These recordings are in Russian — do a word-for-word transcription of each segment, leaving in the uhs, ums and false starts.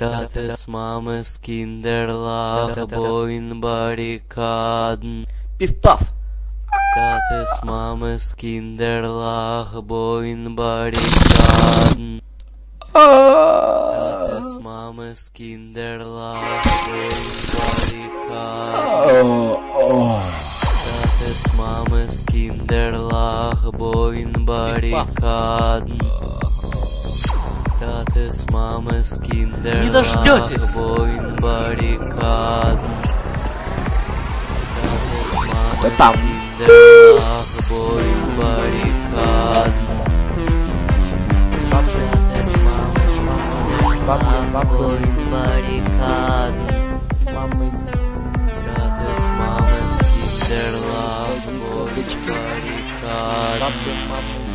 Das Mames Kinderlachen Barrikaden. Piff-Paff! Das Mames Kinderlachen Barrikaden. Das Mames Kinderlachen Barrikaden. Das Mames Kinderlachen Barrikaden. Das Mames Kinderlachen Barrikaden. Das Mames Kinderlachen Barrikaden. Das Mames Kinderlachen Barrikaden. Das Mames Kinderlachen Barrikaden.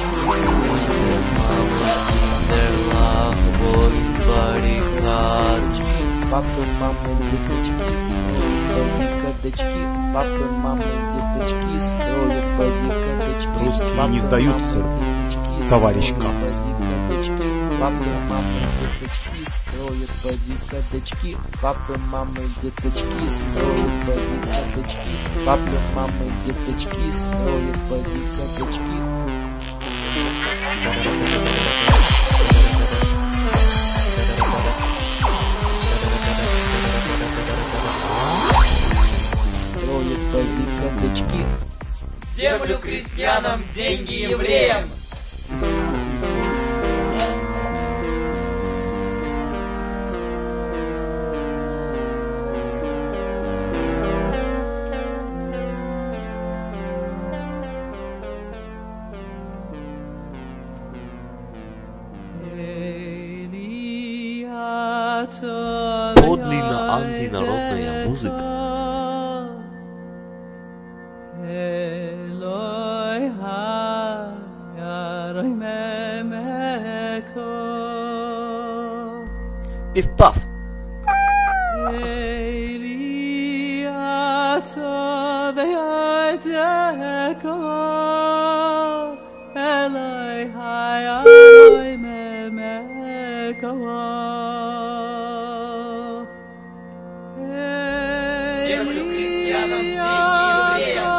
Папа, мама, деточки, строят кадочки. Папа, мама, деточки, строят кадочки. Русские не сдаются, товарищ Кац. Папа, мама, деточки, строят кадочки. Папа, мама, деточки, строят кадочки. Папа, мама, деточки, строят кадочки. Кадочки. Землю крестьянам, деньги евреям. Подлинно антинародная музыка. Piff-Paff! Землю крестьянам, деньги евреям.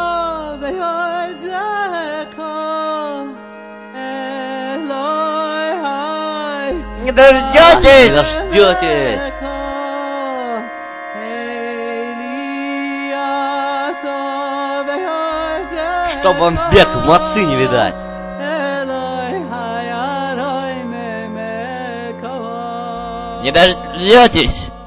Не дождетесь! Не дождетесь! Чтоб вам век в мацы не видать! Не дождетесь!